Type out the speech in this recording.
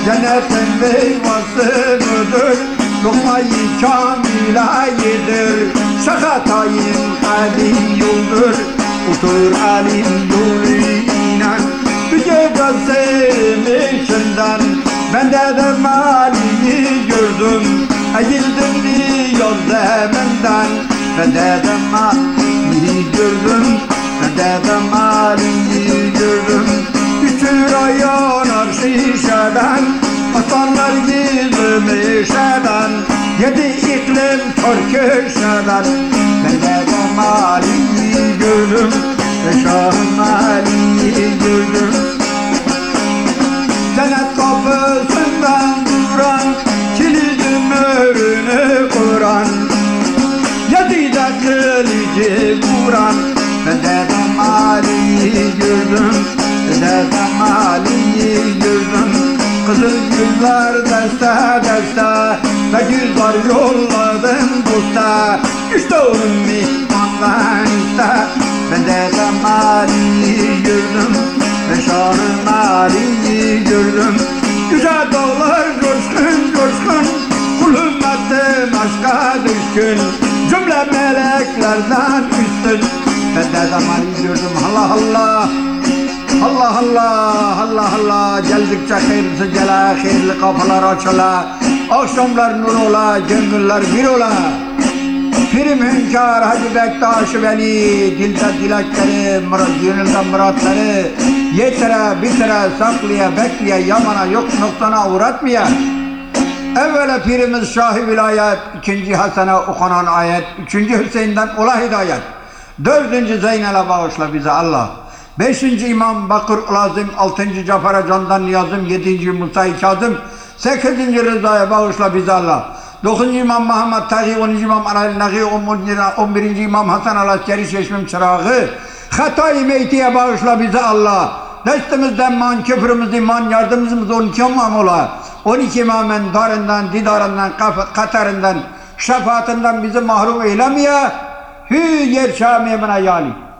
Cennetin meyvası budur, lokmayı kamila yedir. Şakatayın alim yoldur, otur alim yoluyla. Yüce gözlemişinden ben de maliyi gördüm. Eğildim diyor zeminden, ben de maliyi gördüm. Ben de maliyi gördüm. Üçür ayanar şişeden, aslanlar gizlemişeden, yedi iklim kör köşeden. Ben de maliyi gördüm, ve şahın maliyi gördüm. Cennet kapısından duran, kilidi mührünü kuran, yedi de kılıcı vuran. Ben de maliyi gördüm, ben de maliyi gördüm. Kızıl güller deste deste, ve güzel yolladım dosta. İşte onun mihmandan işte, ben de maliyi gördüm, ve şahın maliyi gördüm. Yüce dağlar coşkun coşkun, kul ümmetim aşka düşkün, cümle meleklerden üstün. Ben de maliyi gördüm. Allah Allah, Allah Allah, Allah Allah. Geldikçe hayırlısı gele, hayırlı kapılar açıla, akşamlar nur ola, gönüller bir ola. Pirim hünkâr Hacı Bektaş Veli, dilde dilekleri, gönülde muratları yetire bitire saklaya bekleye, yamana yok noktana uğratmaya. Evvela pirimiz Şah-ı Vilayet, ikinci Hasan'a okunan ayet, üçüncü Hüseyin'den ola hidayet, dördüncü Zeynel'e bağışla bize Allah. Beşinci İmam Bakır Lazım, altıncı Cafer'e Candan Niyazım, yedinci Musa-i Kazım, sekizinci Rıza'ya bağışla bize Allah. 9. İmam Muhammed Taği, 10. İmam Arayl Nagi, 11. İmam Hasan Al-Askeri Çeşmim Çırağı, Hatay-ı Meyti'ye bağışla bize Allah. Destimizden man, küfrümüz iman, yardımımız 12 imam ola. 12 imamın darından, didarından, katarından, şefaatinden bizi mahrum eylemeye. Hü yer şamiyemine yali.